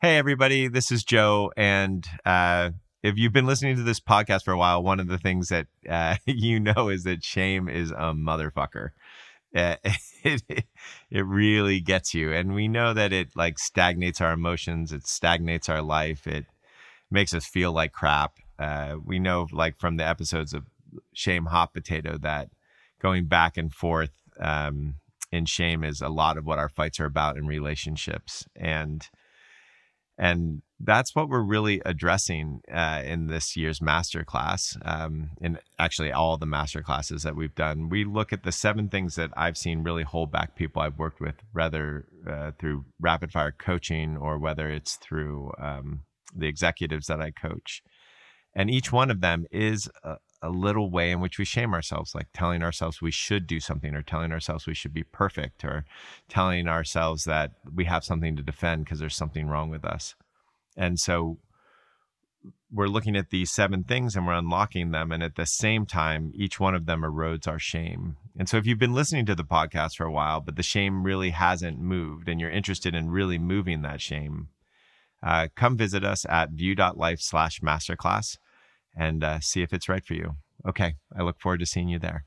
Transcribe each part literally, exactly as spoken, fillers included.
Hey, everybody, this is Joe. And uh, if you've been listening to this podcast for a while, one of the things that uh, you know is that shame is a motherfucker. Uh, it, it, it really gets you. And we know that it like stagnates our emotions. It stagnates our life. It makes us feel like crap. Uh, we know like from the episodes of Shame Hot Potato that going back and forth um, in shame is a lot of what our fights are about in relationships. And And that's what we're really addressing uh, in this year's masterclass. Um, in actually all the masterclasses that we've done, we look at the seven things that I've seen really hold back people I've worked with, whether uh, through rapid fire coaching or whether it's through um, the executives that I coach. And each one of them is a, a little way in which we shame ourselves, like telling ourselves we should do something, or telling ourselves we should be perfect, or telling ourselves that we have something to defend because there's something wrong with us. And so we're looking at these seven things and we're unlocking them. And at the same time, each one of them erodes our shame. And so if you've been listening to the podcast for a while, but the shame really hasn't moved and you're interested in really moving that shame, uh, come visit us at view.life slash masterclass and uh, see if it's right for you. Okay. I look forward to seeing you there.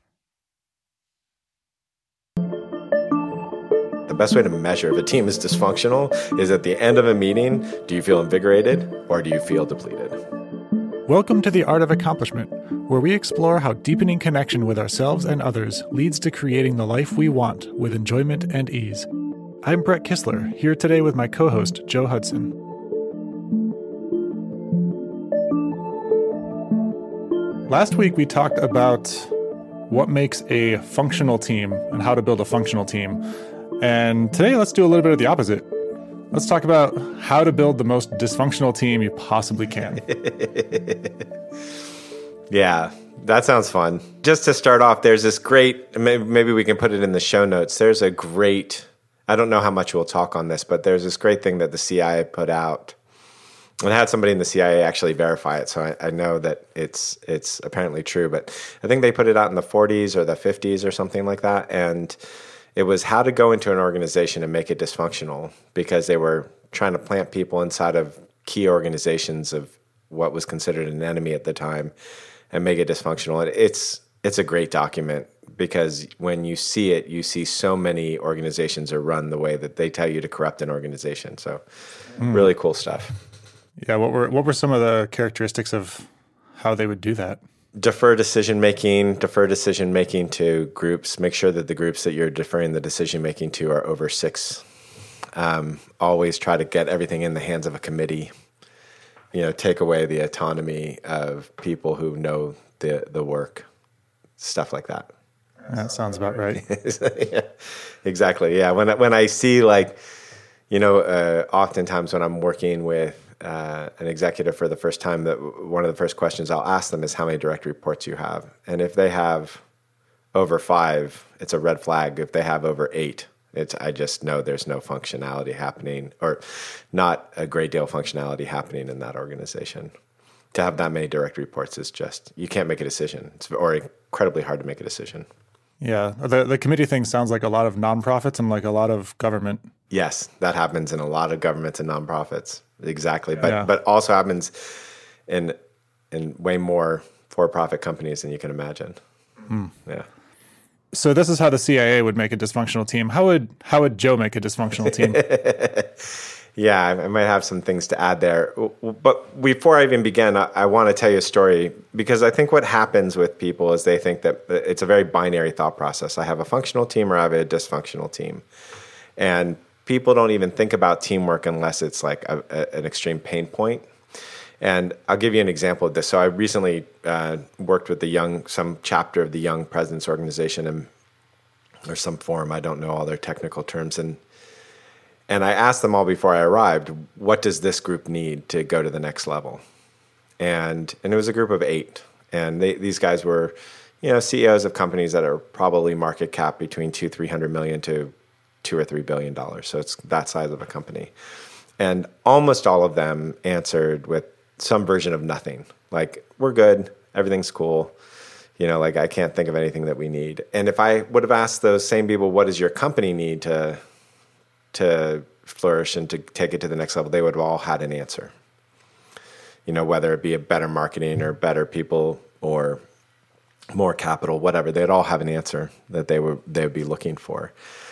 The best way to measure if a team is dysfunctional is at the end of a meeting, do you feel invigorated or do you feel depleted? Welcome to The Art of Accomplishment, where we explore how deepening connection with ourselves and others leads to creating the life we want with enjoyment and ease. I'm Brett Kissler, here today with my co-host, Joe Hudson. Last week, we talked about what makes a functional team and how to build a functional team. And today, let's do a little bit of the opposite. Let's talk about how to build the most dysfunctional team you possibly can. Yeah, that sounds fun. Just to start off, there's this great, maybe we can put it in the show notes. There's a great, I don't know how much we'll talk on this, but there's this great thing that the C I A put out. And I had somebody in the C I A actually verify it, so I, I know that it's it's apparently true. But I think they put it out in the forties or the fifties or something like that. And it was how to go into an organization and make it dysfunctional, because they were trying to plant people inside of key organizations of what was considered an enemy at the time and make it dysfunctional. And it's it's a great document, because when you see it, you see so many organizations are run the way that they tell you to corrupt an organization. So mm. really cool stuff. Yeah, what were what were some of the characteristics of how they would do that? Defer decision-making, defer decision-making to groups. Make sure that the groups that you're deferring the decision-making to are over six. Um, always try to get everything in the hands of a committee. You know, take away the autonomy of people who know the, the work. Stuff like that. That sounds about right. Yeah, exactly, yeah. When, when I see, like, you know, uh, oftentimes when I'm working with Uh, an executive for the first time, that one of the first questions I'll ask them is how many direct reports you have. And if they have over five, it's a red flag. If they have over eight, it's I just know there's no functionality happening, or not a great deal of functionality happening in that organization. To have that many direct reports is just, you can't make a decision. It's or incredibly hard to make a decision. Yeah, the the committee thing sounds like a lot of nonprofits and like a lot of government. Yes, that happens in a lot of governments and nonprofits. Exactly, but yeah. but also happens in in way more for-profit companies than you can imagine. Hmm. Yeah. So this is how the C I A would make a dysfunctional team. How would how would Joe make a dysfunctional team? Yeah, I might have some things to add there. But before I even begin, I, I want to tell you a story, because I think what happens with people is they think that it's a very binary thought process. I have a functional team or I have a dysfunctional team. And people don't even think about teamwork unless it's like a, a, an extreme pain point. And I'll give you an example of this. So I recently uh, worked with the young, some chapter of the Young Presidents Organization, and or some forum. I don't know all their technical terms. And and I asked them all before I arrived, what does this group need to go to the next level? And and it was a group of eight. And they, these guys were, you know, C E Os of companies that are probably market cap between two, three hundred million to two or three billion dollars. So it's that size of a company. And almost all of them answered with some version of nothing. Like, we're good, everything's cool. You know, like, I can't think of anything that we need. And if I would have asked those same people, what does your company need to to flourish and to take it to the next level, they would have all had an answer. You know, whether it be a better marketing or better people or more capital, whatever, they'd all have an answer that they would they would be looking for.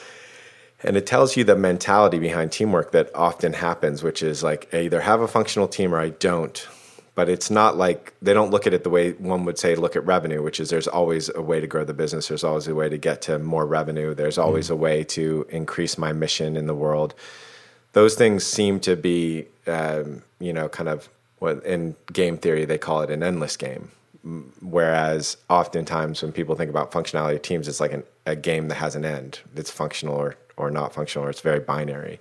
And it tells you the mentality behind teamwork that often happens, which is like, I either have a functional team or I don't. But it's not like, they don't look at it the way one would say look at revenue, which is there's always a way to grow the business. There's always a way to get to more revenue. There's always mm. a way to increase my mission in the world. Those things seem to be, um, you know, kind of what in game theory, they call it an endless game. Whereas oftentimes when people think about functionality of teams, it's like an, a game that has an end. It's functional or, or not functional, or it's very binary.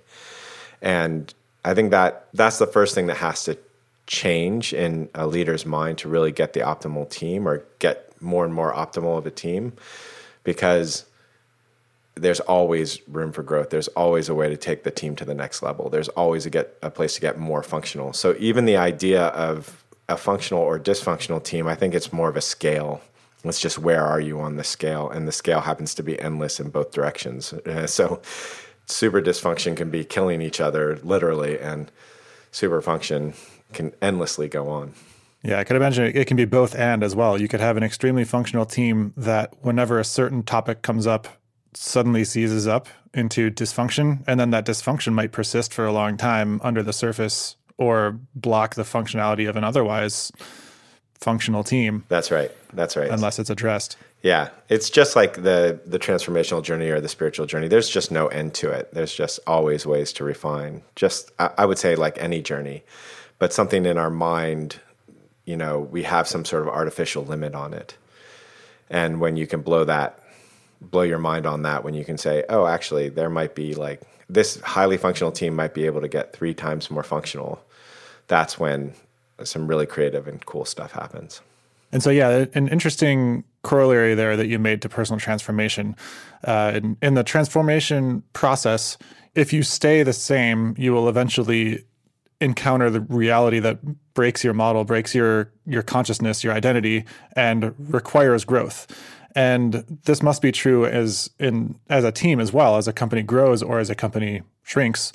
And I think that that's the first thing that has to change in a leader's mind to really get the optimal team or get more and more optimal of a team, because there's always room for growth. There's always a way to take the team to the next level. There's always a get a place to get more functional. So even the idea of a functional or dysfunctional team, I think it's more of a scale. It's just where are you on the scale? And the scale happens to be endless in both directions. Uh, so super dysfunction can be killing each other literally, and super function can endlessly go on. Yeah, I could imagine it can be both and as well. You could have an extremely functional team that whenever a certain topic comes up, suddenly seizes up into dysfunction, and then that dysfunction might persist for a long time under the surface or block the functionality of an otherwise functional team. That's right. That's right. Unless it's addressed. Yeah. It's just like the the transformational journey or the spiritual journey. There's just no end to it. There's just always ways to refine. Just, I, I would say like any journey, but something in our mind, you know, we have some sort of artificial limit on it. And when you can blow that, blow your mind on that, when you can say, oh, actually, there might be like, this highly functional team might be able to get three times more functional. That's when some really creative and cool stuff happens. And so, yeah, an interesting corollary there that you made to personal transformation. Uh, in, in the transformation process, if you stay the same, you will eventually encounter the reality that breaks your model, breaks your your consciousness, your identity, and requires growth. And this must be true as in as a team as well, as a company grows or as a company shrinks.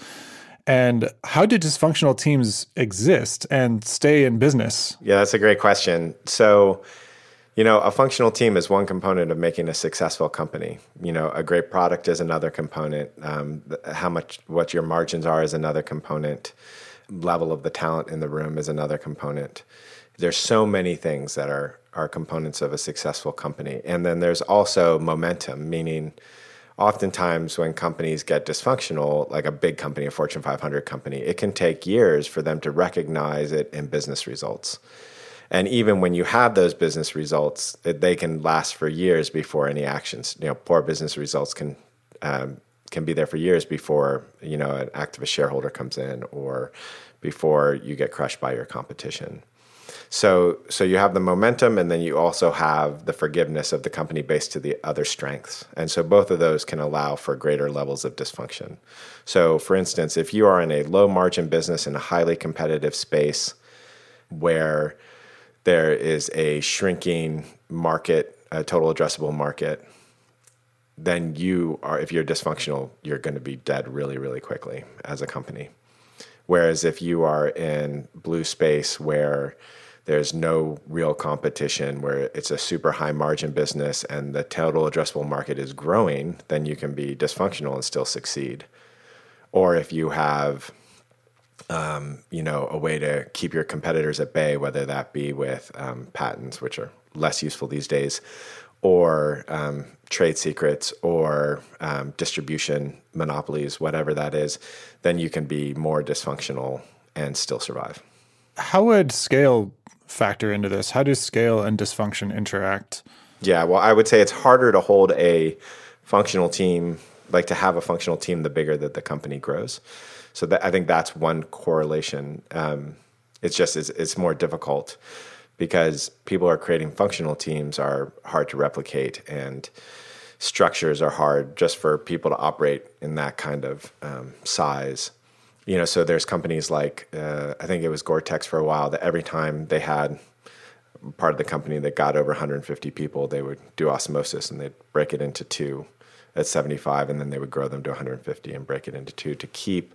And how do dysfunctional teams exist and stay in business? Yeah, that's a great question. So, you know, a functional team is one component of making a successful company. You know, a great product is another component. Um, how much, what your margins are is another component. Level of the talent in the room is another component. There's so many things that are are components of a successful company. And then there's also momentum, meaning oftentimes when companies get dysfunctional, like a big company, a Fortune five hundred company, it can take years for them to recognize it in business results. And even when you have those business results, they can last for years before any actions. You know, poor business results can um, can be there for years before, you know, an activist shareholder comes in or before you get crushed by your competition. So so you have the momentum, and then you also have the forgiveness of the company based to the other strengths. And so both of those can allow for greater levels of dysfunction. So for instance, if you are in a low margin business in a highly competitive space where there is a shrinking market, a total addressable market, then you are, if you're dysfunctional, you're going to be dead really, really quickly as a company. Whereas if you are in blue space where there's no real competition, where it's a super high margin business and the total addressable market is growing, then you can be dysfunctional and still succeed. Or if you have, um, you know, a way to keep your competitors at bay, whether that be with um, patents, which are less useful these days, or um, trade secrets, or um, distribution monopolies, whatever that is, then you can be more dysfunctional and still survive. How would scale factor into this? How do scale and dysfunction interact? Yeah, well, I would say it's harder to hold a functional team, like to have a functional team the bigger that the company grows. So that, I think that's one correlation. Um, it's just, it's, it's more difficult because people are creating functional teams are hard to replicate, and structures are hard just for people to operate in that kind of um, size. You know, so there's companies like, uh, I think it was Gore-Tex for a while, that every time they had part of the company that got over one hundred fifty people, they would do osmosis and they'd break it into two at seventy-five, and then they would grow them to one hundred fifty and break it into two to keep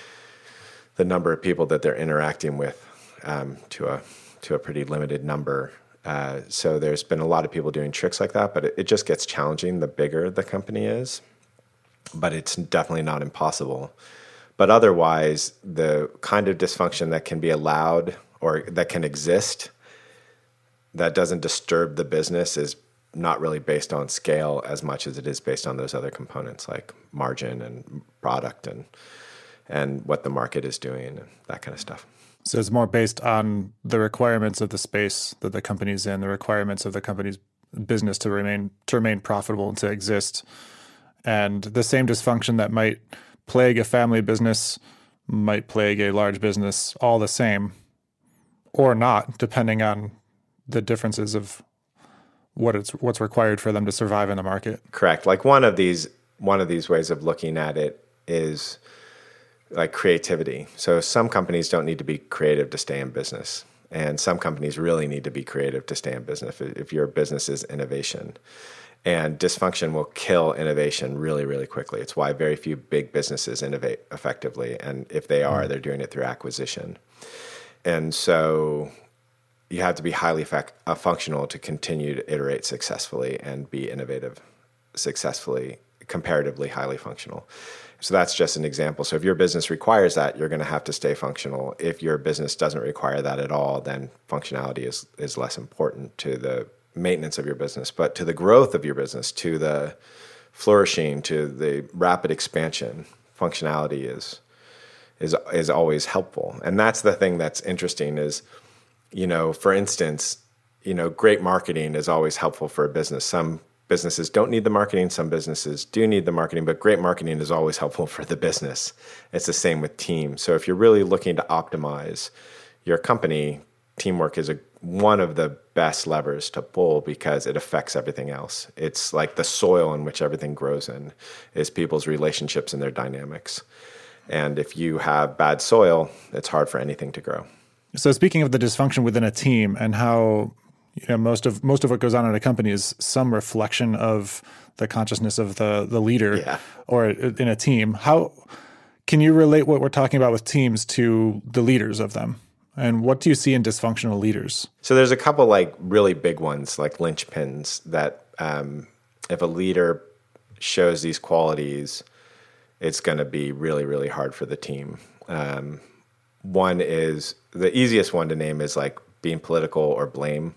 the number of people that they're interacting with um, to a to a pretty limited number. Uh, so there's been a lot of people doing tricks like that, but it, it just gets challenging the bigger the company is. But it's definitely not impossible. But otherwise, the kind of dysfunction that can be allowed or that can exist that doesn't disturb the business is not really based on scale as much as it is based on those other components like margin and product and and what the market is doing and that kind of stuff. So it's more based on the requirements of the space that the company's in, the requirements of the company's business to remain to remain profitable and to exist. And the same dysfunction that might plague a family business might plague a large business, all the same, or not, depending on the differences of what it's what's required for them to survive in the market. Correct. Like one of these one of these ways of looking at it is like creativity. So some companies don't need to be creative to stay in business, and some companies really need to be creative to stay in business if, if your business is innovation. And dysfunction will kill innovation really, really quickly. It's why very few big businesses innovate effectively. And if they are, they're doing it through acquisition. And so you have to be highly fac- uh, functional to continue to iterate successfully and be innovative successfully, comparatively highly functional. So that's just an example. So if your business requires that, you're going to have to stay functional. If your business doesn't require that at all, then functionality is, is less important to the maintenance of your business, but to the growth of your business, to the flourishing, to the rapid expansion, functionality is is is always helpful. And that's the thing that's interesting is, you know, for instance, you know, great marketing is always helpful for a business. Some businesses don't need the marketing, some businesses do need the marketing, but great marketing is always helpful for the business. It's the same with team. So if you're really looking to optimize your company, teamwork is a one of the best levers to pull because it affects everything else. It's like the soil in which everything grows in is people's relationships and their dynamics. And if you have bad soil, it's hard for anything to grow. So speaking of the dysfunction within a team and how, you know, most of most of what goes on in a company is some reflection of the consciousness of the the leader yeah. or in a team, how can you relate what we're talking about with teams to the leaders of them? And what do you see in dysfunctional leaders? So there's a couple like really big ones, like linchpins, that um, if a leader shows these qualities, it's going to be really, really hard for the team. Um, one is, the easiest one to name is like being political or blame.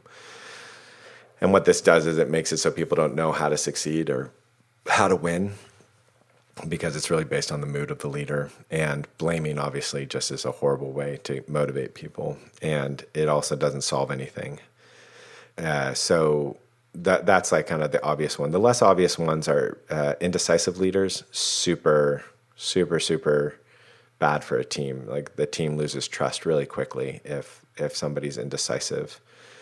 And what this does is it makes it so people don't know how to succeed or how to win, because it's really based on the mood of the leader. And blaming obviously just is a horrible way to motivate people. And it also doesn't solve anything. Uh, so that that's like kind of the obvious one. The less obvious ones are uh, indecisive leaders, super, super, super bad for a team. Like the team loses trust really quickly if if somebody's indecisive.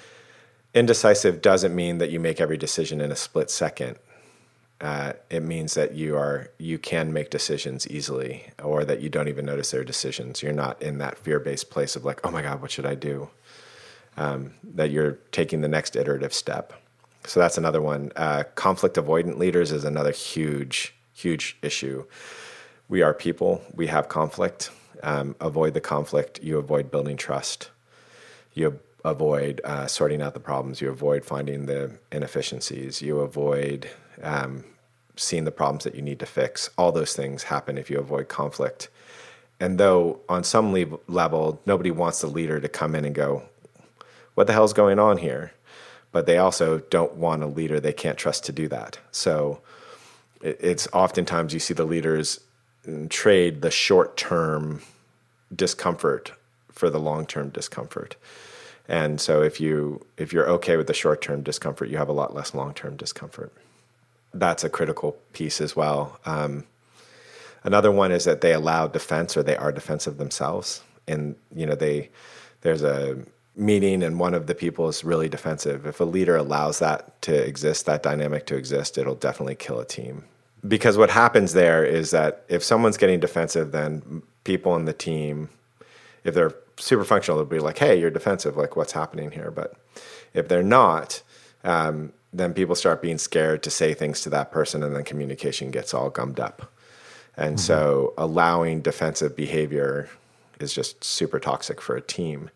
Indecisive doesn't mean that you make every decision in a split second. Uh, it means that you are you can make decisions easily, or that you don't even notice their decisions. You're not in that fear-based place of like, oh my God, what should I do? Um, that you're taking the next iterative step. So that's another one. Uh, conflict avoidant leaders is another huge, huge issue. We are people. We have conflict. Um, avoid the conflict. You avoid building trust. You avoid uh, sorting out the problems. You avoid finding the inefficiencies. You avoid um, seeing the problems that you need to fix. All those things happen if you avoid conflict. And though on some le- level, nobody wants the leader to come in and go, what the hell's going on here? But they also don't want a leader they can't trust to do that. So it, it's oftentimes you see the leaders trade the short-term discomfort for the long-term discomfort. And so if you if you're okay with the short-term discomfort, you have a lot less long-term discomfort. That's a critical piece as well. Um, another one is that they allow defense, or they are defensive themselves. And you know, they there's a meeting and one of the people is really defensive. If a leader allows that to exist, that dynamic to exist, it'll definitely kill a team. Because what happens there is that if someone's getting defensive, then people in the team, if they're super functional, they'll be like, hey, you're defensive, like what's happening here? But if they're not, um, then people start being scared to say things to that person, and then communication gets all gummed up. And mm-hmm. so allowing defensive behavior is just super toxic for a team.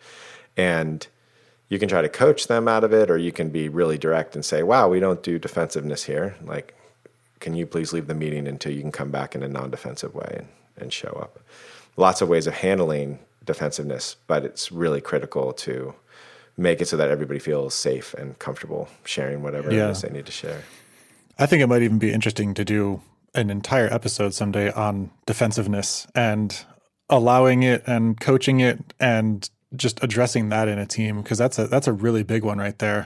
And you can try to coach them out of it, or you can be really direct and say, wow, we don't do defensiveness here. Like, can you please leave the meeting until you can come back in a non-defensive way and, and show up? Lots of ways of handling defensiveness, but it's really critical to make it so that everybody feels safe and comfortable sharing whatever yeah. it is they need to share. I think it might even be interesting to do an entire episode someday on defensiveness and allowing it and coaching it and just addressing that in a team, because that's a that's a really big one right there.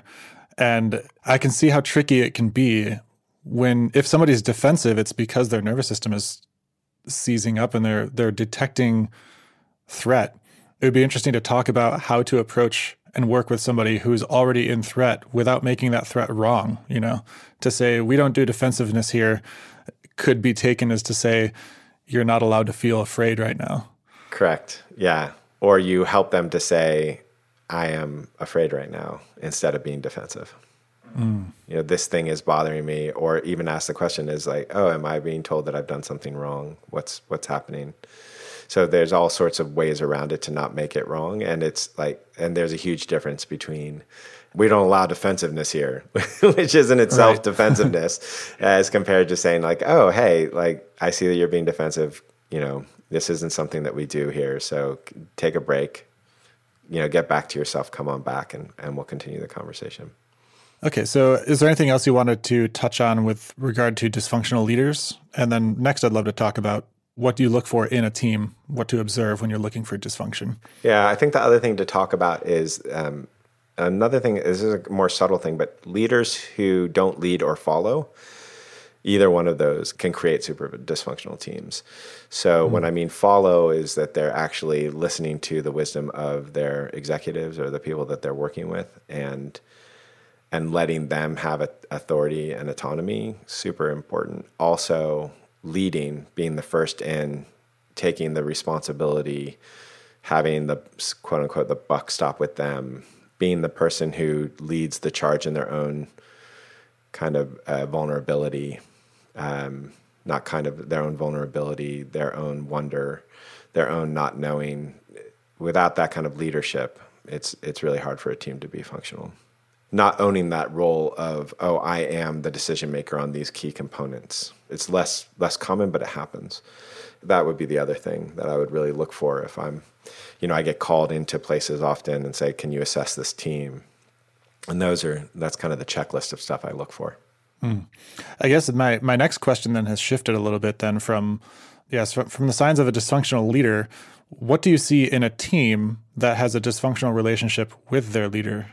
And I can see how tricky it can be when, if somebody's defensive, it's because their nervous system is seizing up and they're they're detecting threat. It would be interesting to talk about how to approach and work with somebody who's already in threat without making that threat wrong. You know, to say we don't do defensiveness here could be taken as to say you're not allowed to feel afraid right now. Correct. Yeah. Or you help them to say, I am afraid right now, instead of being defensive. Mm. You know, this thing is bothering me. Or even ask the question is like, oh, am I being told that I've done something wrong? What's what's happening? So there's all sorts of ways around it to not make it wrong. And it's like, and there's a huge difference between, we don't allow defensiveness here, which is in itself right. defensiveness, as compared to saying like, oh, hey, like, I see that you're being defensive. You know, this isn't something that we do here. So take a break, you know, get back to yourself, come on back, and, and we'll continue the conversation. Okay. So is there anything else you wanted to touch on with regard to dysfunctional leaders? And then next, I'd love to talk about what do you look for in a team, what to observe when you're looking for dysfunction. Yeah. I think the other thing to talk about is, um, another thing, this is a more subtle thing, but leaders who don't lead or follow, either one of those can create super dysfunctional teams. So mm-hmm. when I mean follow is that they're actually listening to the wisdom of their executives or the people that they're working with, and and letting them have a, authority and autonomy, super important. Also leading, being the first in, taking the responsibility, having the quote unquote the buck stop with them, being the person who leads the charge in their own kind of uh, vulnerability, um, not kind of their own vulnerability, their own wonder, their own not knowing. Without that kind of leadership, it's it's really hard for a team to be functional. Not owning that role of, oh, I am the decision maker on these key components. It's less less common, but it happens. That would be the other thing that I would really look for if I'm, you know, I get called into places often and say, can you assess this team? And those are, that's kind of the checklist of stuff I look for. Mm. I guess my, my next question then has shifted a little bit then from, yes, from, from the signs of a dysfunctional leader, what do you see in a team that has a dysfunctional relationship with their leader?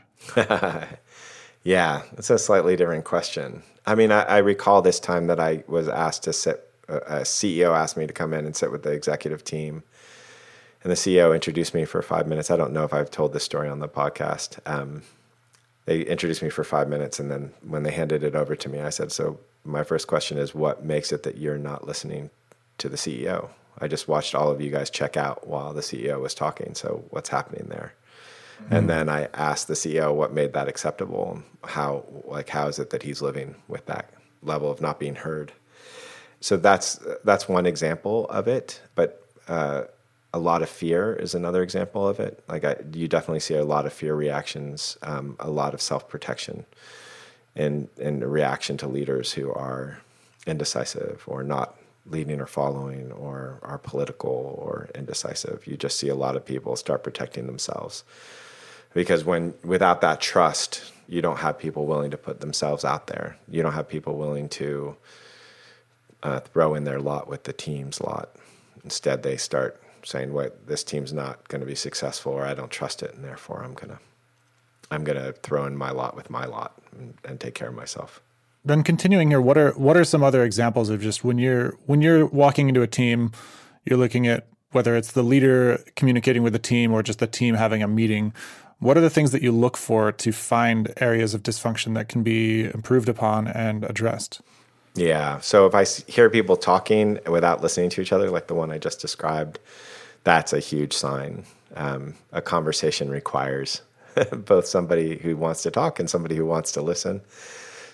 Yeah, it's a slightly different question. I mean, I, I recall this time that I was asked to sit, a C E O asked me to come in and sit with the executive team. And the C E O introduced me for five minutes. I don't know if I've told this story on the podcast. Um, they introduced me for five minutes. And then when they handed it over to me, I said, so my first question is, what makes it that you're not listening to the C E O? I just watched all of you guys check out while the C E O was talking. So what's happening there? Mm-hmm. And then I asked the C E O what made that acceptable. How, like, how is it that he's living with that level of not being heard? So that's that's one example of it. But uh, a lot of fear is another example of it. Like I, you definitely see a lot of fear reactions, um, a lot of self-protection in in reaction to leaders who are indecisive or not leading or following or are political or indecisive. You just see a lot of people start protecting themselves. Because when without that trust, you don't have people willing to put themselves out there. You don't have people willing to uh, throw in their lot with the team's lot. Instead, they start saying, "Wait, this team's not going to be successful, or I don't trust it, and therefore I'm gonna, I'm gonna throw in my lot with my lot and, and take care of myself." Then continuing here, what are what are some other examples of just when you're when you're walking into a team, you're looking at whether it's the leader communicating with the team or just the team having a meeting. What are the things that you look for to find areas of dysfunction that can be improved upon and addressed? Yeah. So if I hear people talking without listening to each other, like the one I just described, that's a huge sign. Um, a conversation requires both somebody who wants to talk and somebody who wants to listen.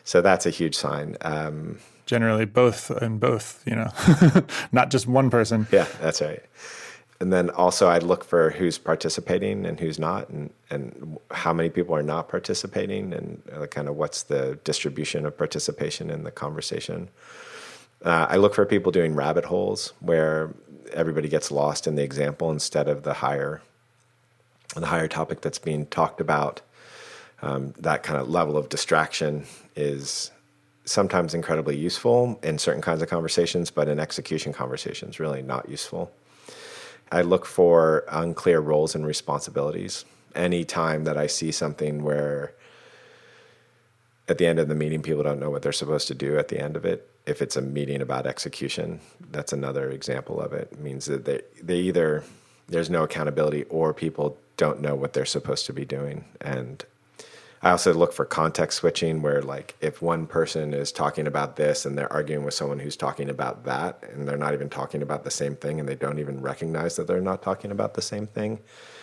So that's a huge sign. Um, Generally, both and both, you know, not just one person. Yeah, that's right. And then also I'd look for who's participating and who's not, and, and how many people are not participating, and uh, kind of what's the distribution of participation in the conversation. Uh, I look for people doing rabbit holes where everybody gets lost in the example instead of the higher, the higher topic that's being talked about. Um, that kind of level of distraction is sometimes incredibly useful in certain kinds of conversations, but in execution conversations, really not useful. I look for unclear roles and responsibilities. Any time that I see something where at the end of the meeting, people don't know what they're supposed to do at the end of it, if it's a meeting about execution, that's another example of it. It means that they, they either, there's no accountability, or people don't know what they're supposed to be doing. And I also look for context switching, where like if one person is talking about this and they're arguing with someone who's talking about that, and they're not even talking about the same thing, and they don't even recognize that they're not talking about the same thing,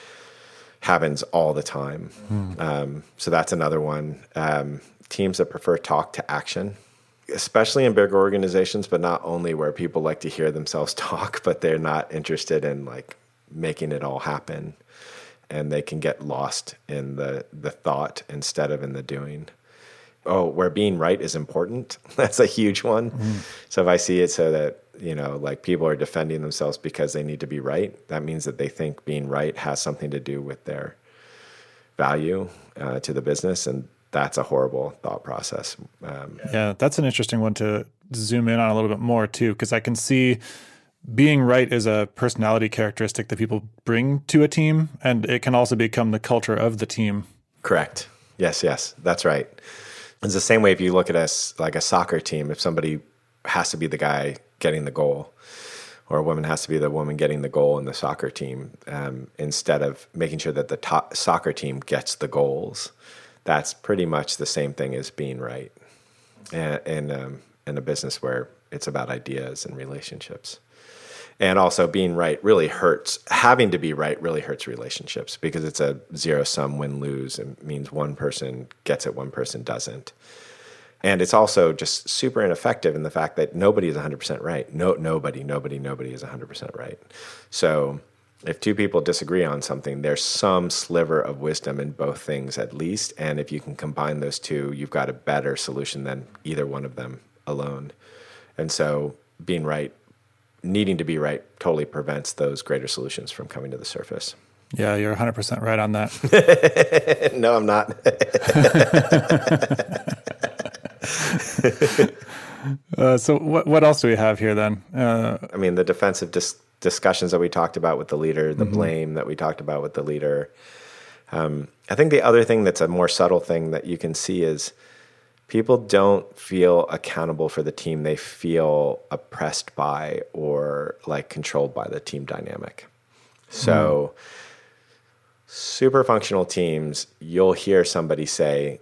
happens all the time. Hmm. Um, so that's another one. Um, teams that prefer talk to action, especially in bigger organizations, but not only, where people like to hear themselves talk, but they're not interested in like making it all happen. And they can get lost in the, the thought instead of in the doing. Oh, where being right is important. That's a huge one. Mm. So if I see it so that, you know, like people are defending themselves because they need to be right, that means that they think being right has something to do with their value uh, to the business. And that's a horrible thought process. Um, yeah, that's an interesting one to zoom in on a little bit more too, because I can see being right is a personality characteristic that people bring to a team, and it can also become the culture of the team. Correct. Yes, yes, that's right. It's the same way if you look at us like a soccer team. If somebody has to be the guy getting the goal, or a woman has to be the woman getting the goal in the soccer team, um, instead of making sure that the top soccer team gets the goals, that's pretty much the same thing as being right. And, and um, in a business where it's about ideas and relationships. And also being right really hurts. Having to be right really hurts relationships, because it's a zero-sum win-lose. It means one person gets it, one person doesn't. And it's also just super ineffective in the fact that nobody is one hundred percent right. No, nobody, nobody, nobody is one hundred percent right. So if two people disagree on something, there's some sliver of wisdom in both things at least. And if you can combine those two, you've got a better solution than either one of them alone. And so being right, needing to be right, totally prevents those greater solutions from coming to the surface. Yeah, you're one hundred percent right on that. No, I'm not. uh, so what what else do we have here then? Uh, I mean, the defensive dis- discussions that we talked about with the leader, the mm-hmm. blame that we talked about with the leader. Um, I think the other thing that's a more subtle thing that you can see is people don't feel accountable for the team. They feel oppressed by or like controlled by the team dynamic. So mm. super functional teams, you'll hear somebody say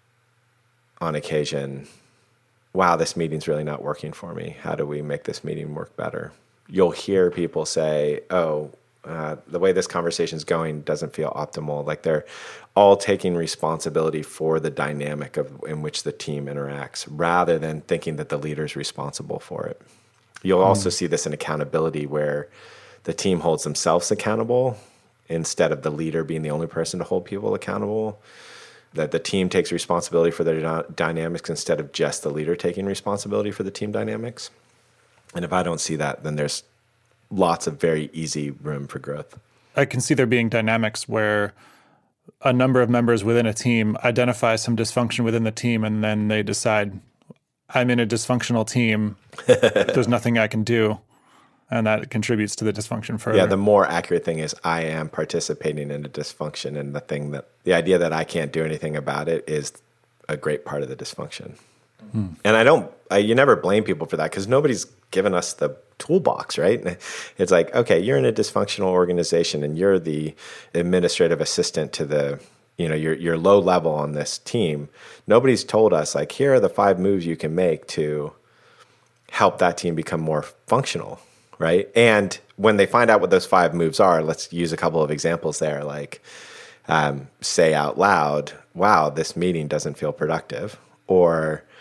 on occasion, wow, this meeting's really not working for me. How do we make this meeting work better? You'll hear people say, oh, Uh, the way this conversation is going doesn't feel optimal. Like they're all taking responsibility for the dynamic of in which the team interacts, rather than thinking that the leader is responsible for it. You'll mm. also see this in accountability, where the team holds themselves accountable instead of the leader being the only person to hold people accountable. That the team takes responsibility for their dy- dynamics instead of just the leader taking responsibility for the team dynamics. And if I don't see that, then there's lots of very easy room for growth. I can see there being dynamics where a number of members within a team identify some dysfunction within the team, and then they decide, I'm in a dysfunctional team. There's nothing I can do. And that contributes to the dysfunction further. Yeah, the more accurate thing is I am participating in a dysfunction, and the thing that the idea that I can't do anything about it is a great part of the dysfunction. Hmm. And I don't, I, you never blame people for that, because nobody's given us the toolbox, right? It's like, okay, you're in a dysfunctional organization and you're the administrative assistant to the, you know, you're, you're low level on this team. Nobody's told us, like, here are the five moves you can make to help that team become more functional, right? And when they find out what those five moves are, let's use a couple of examples there, like um, say out loud, wow, this meeting doesn't feel productive. Or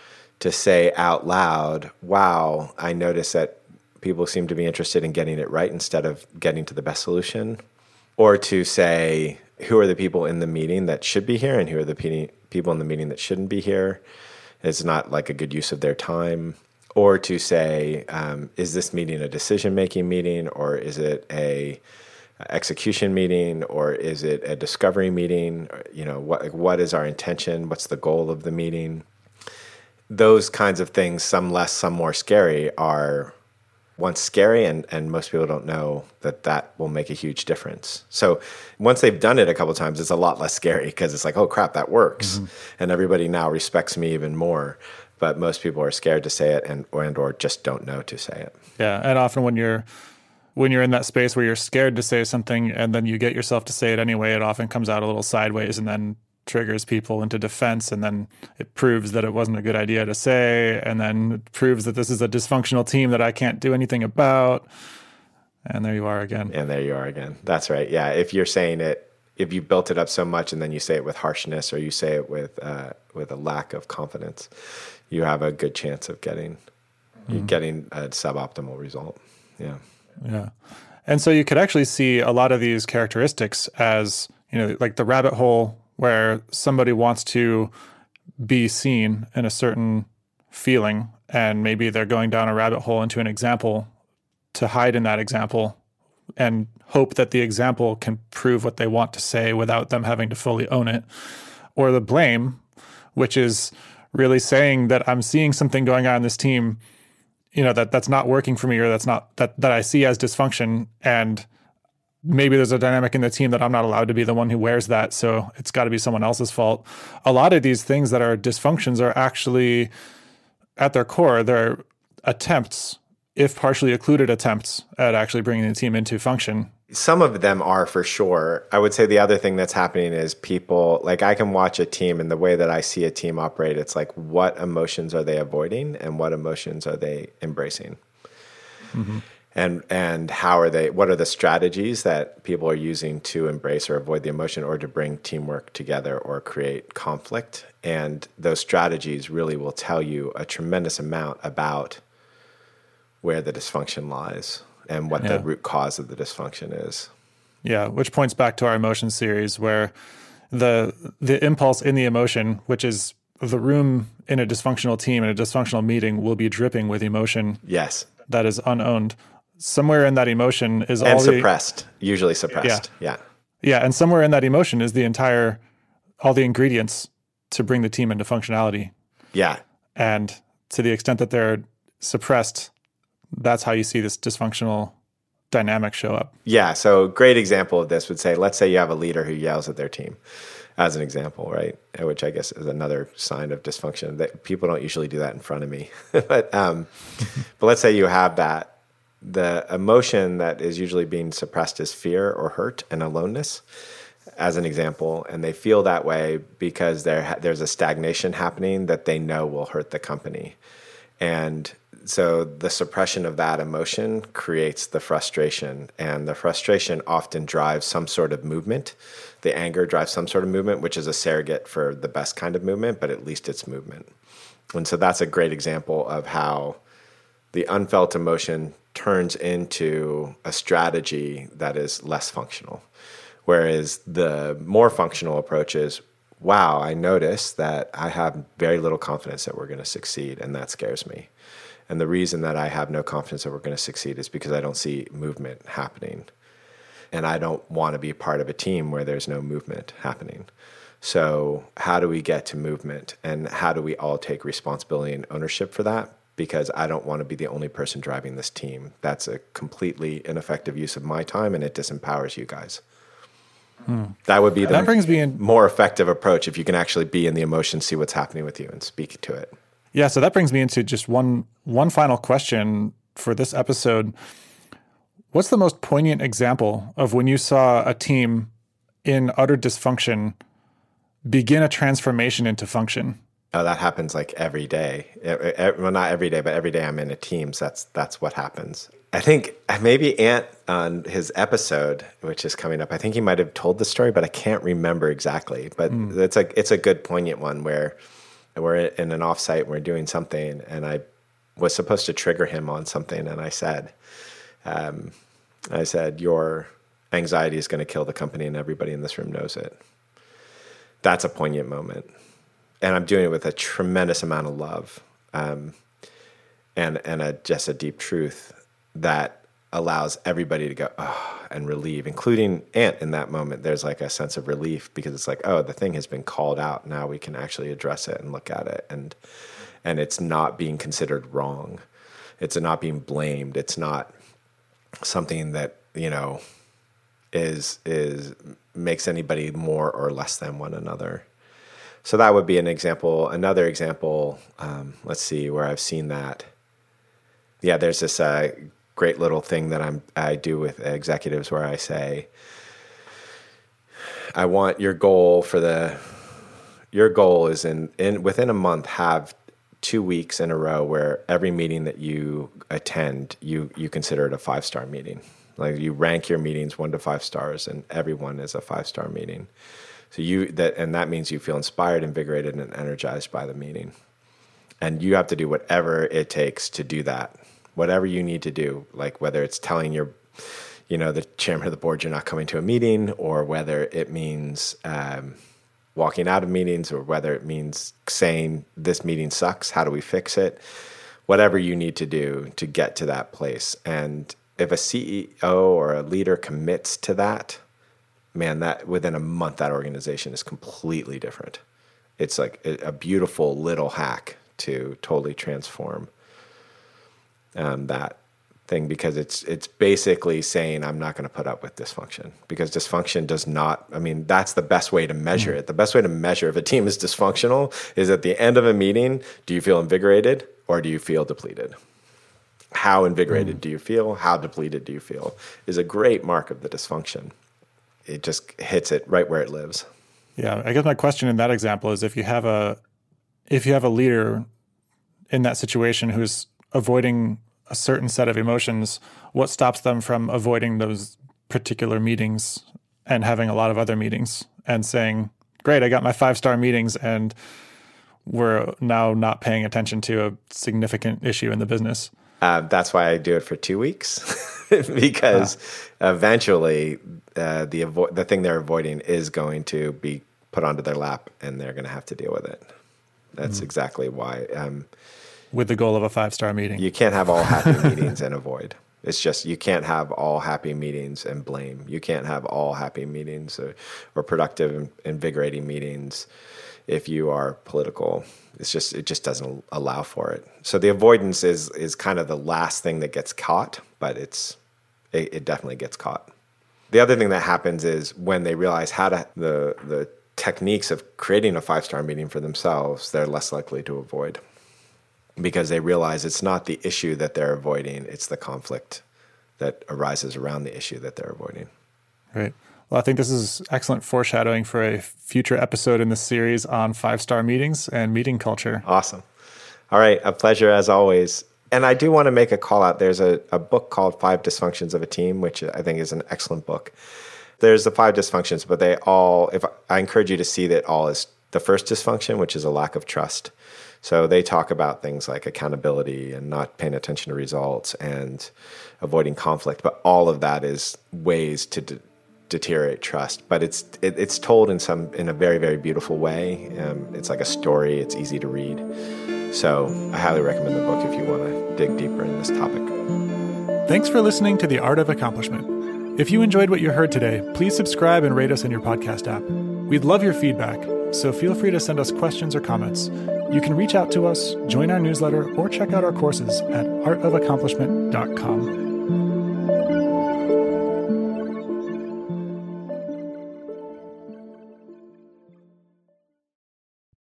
to say out loud, wow, I noticed that people seem to be interested in getting it right instead of getting to the best solution. Or to say, who are the people in the meeting that should be here and who are the pe- people in the meeting that shouldn't be here? It's not like a good use of their time. Or to say, um, is this meeting a decision-making meeting, or is it a execution meeting, or is it a discovery meeting? You know, what like, what is our intention? What's the goal of the meeting? Those kinds of things, some less, some more scary, are once scary, and, and most people don't know that that will make a huge difference. So once they've done it a couple of times, it's a lot less scary because it's like, oh crap, that works. Mm-hmm. And everybody now respects me even more. But most people are scared to say it and, and or just don't know to say it. Yeah, and often when you're when you're in that space where you're scared to say something and then you get yourself to say it anyway, it often comes out a little sideways and then triggers people into defense, and then it proves that it wasn't a good idea to say, and then it proves that this is a dysfunctional team that I can't do anything about. And there you are again. And there you are again. That's right. Yeah, if you're saying it, if you built it up so much and then you say it with harshness, or you say it with uh, with a lack of confidence, you have a good chance of getting mm. getting a suboptimal result. Yeah. Yeah. And so you could actually see a lot of these characteristics as, you know, like the rabbit hole where somebody wants to be seen in a certain feeling, and maybe they're going down a rabbit hole into an example to hide in that example and hope that the example can prove what they want to say without them having to fully own it. Or the blame, which is really saying that I'm seeing something going on in this team, you know, that that's not working for me, or that's not that that I see as dysfunction, and maybe there's a dynamic in the team that I'm not allowed to be the one who wears that, so it's got to be someone else's fault. A lot of these things that are dysfunctions are actually, at their core, they're attempts, if partially occluded attempts, at actually bringing the team into function. Some of them are, for sure. I would say the other thing that's happening is people, like I can watch a team, and the way that I see a team operate, it's like, what emotions are they avoiding and what emotions are they embracing? Mm-hmm. And and how are they, what are the strategies that people are using to embrace or avoid the emotion, or to bring teamwork together or create conflict? And those strategies really will tell you a tremendous amount about where the dysfunction lies and what yeah. the root cause of the dysfunction is. Yeah, which points back to our emotion series, where the the impulse in the emotion, which is the room in a dysfunctional team, in a dysfunctional meeting, will be dripping with emotion. Yes. That is unowned. Somewhere in that emotion is and all suppressed, the, usually suppressed. Yeah. yeah. Yeah. And somewhere in that emotion is the entire, all the ingredients to bring the team into functionality. Yeah. And to the extent that they're suppressed, that's how you see this dysfunctional dynamic show up. Yeah. So a great example of this would say, let's say you have a leader who yells at their team, as an example, right? Which I guess is another sign of dysfunction. That people don't usually do that in front of me. but um, but let's say you have that. The emotion that is usually being suppressed is fear or hurt and aloneness, as an example. And they feel that way because there there's a stagnation happening that they know will hurt the company. And so the suppression of that emotion creates the frustration, and the frustration often drives some sort of movement. The anger drives some sort of movement, which is a surrogate for the best kind of movement, but at least it's movement. And so that's a great example of how the unfelt emotion turns into a strategy that is less functional. Whereas the more functional approach is, wow, I notice that I have very little confidence that we're going to succeed, and that scares me. And the reason that I have no confidence that we're going to succeed is because I don't see movement happening. And I don't want to be part of a team where there's no movement happening. So how do we get to movement? And how do we all take responsibility and ownership for that? Because I don't want to be the only person driving this team. That's a completely ineffective use of my time, and it disempowers you guys. Hmm. That would be the that brings me in, more effective approach if you can actually be in the emotion, see what's happening with you, and speak to it. Yeah, so that brings me into just one one final question for this episode. What's the most poignant example of when you saw a team in utter dysfunction begin a transformation into function? Oh, that happens like every day. Well, not every day, but every day I'm in a team. So that's that's what happens. I think maybe Ant on his episode, which is coming up, I think he might have told the story, but I can't remember exactly. But mm. it's a it's a good poignant one where we're in an offsite and we're doing something, and I was supposed to trigger him on something, and I said, um, I said, your anxiety is going to kill the company, and everybody in this room knows it. That's a poignant moment, and I'm doing it with a tremendous amount of love, um, and and a, just a deep truth that allows everybody to go, oh, and relieve, including Ant in that moment. There's like a sense of relief because it's like, oh, the thing has been called out. Now we can actually address it and look at it. And and it's not being considered wrong. It's not being blamed. It's not something that, you know, is is makes anybody more or less than one another. So that would be an example. Another example, um, let's see, where I've seen that. Yeah, there's this uh, great little thing that I'm I do with executives where I say, I want your goal for the, your goal is in, in within a month, have two weeks in a row where every meeting that you attend, you you consider it a five-star meeting. Like you rank your meetings one to five stars, and every one is a five-star meeting. So you that and that means you feel inspired, invigorated, and energized by the meeting. And you have to do whatever it takes to do that. Whatever you need to do, like whether it's telling your, you know, the chairman of the board you're not coming to a meeting, or whether it means um, walking out of meetings, or whether it means saying this meeting sucks, how do we fix it? Whatever you need to do to get to that place. And if a C E O or a leader commits to that, man, that within a month, that organization is completely different. It's like a, a beautiful little hack to totally transform um, that thing, because it's it's basically saying, I'm not going to put up with dysfunction, because dysfunction does not, I mean, that's the best way to measure mm-hmm. it. The best way to measure if a team is dysfunctional is at the end of a meeting, do you feel invigorated or do you feel depleted? How invigorated mm. do you feel? How depleted do you feel? Is a great mark of the dysfunction. It just hits it right where it lives. Yeah, I guess my question in that example is if you have a if you have a leader in that situation who's avoiding a certain set of emotions, what stops them from avoiding those particular meetings and having a lot of other meetings and saying, great, I got my five-star meetings and we're now not paying attention to a significant issue in the business? Uh, that's why I do it for two weeks, because ah. eventually uh, the avo- the thing they're avoiding is going to be put onto their lap, and they're going to have to deal with it. That's mm. exactly why. Um, with the goal of a five-star meeting. You can't have all happy meetings and avoid. It's just, you can't have all happy meetings and blame. You can't have all happy meetings or, or productive, invigorating meetings if you are political. It's just, it just doesn't allow for it. So the avoidance is is kind of the last thing that gets caught, but it's it, it definitely gets caught. The other thing that happens is when they realize how to the the techniques of creating a five-star meeting for themselves, they're less likely to avoid, because they realize it's not the issue that they're avoiding, it's the conflict that arises around the issue that they're avoiding. Right. Well, I think this is excellent foreshadowing for a future episode in this series on five-star meetings and meeting culture. Awesome. All right. A pleasure as always. And I do want to make a call out. There's a, a book called Five Dysfunctions of a Team, which I think is an excellent book. There's the five dysfunctions, but they all, if I encourage you to see that all is the first dysfunction, which is a lack of trust. So they talk about things like accountability and not paying attention to results and avoiding conflict. But all of that is ways to de- deteriorate trust. But it's it, it's told in some in a very, very beautiful way. Um, it's like a story. It's easy to read. So I highly recommend the book if you want to dig deeper in this topic. Thanks for listening to The Art of Accomplishment. If you enjoyed what you heard today, please subscribe and rate us in your podcast app. We'd love your feedback, so feel free to send us questions or comments. You can reach out to us, join our newsletter, or check out our courses at art of accomplishment dot com.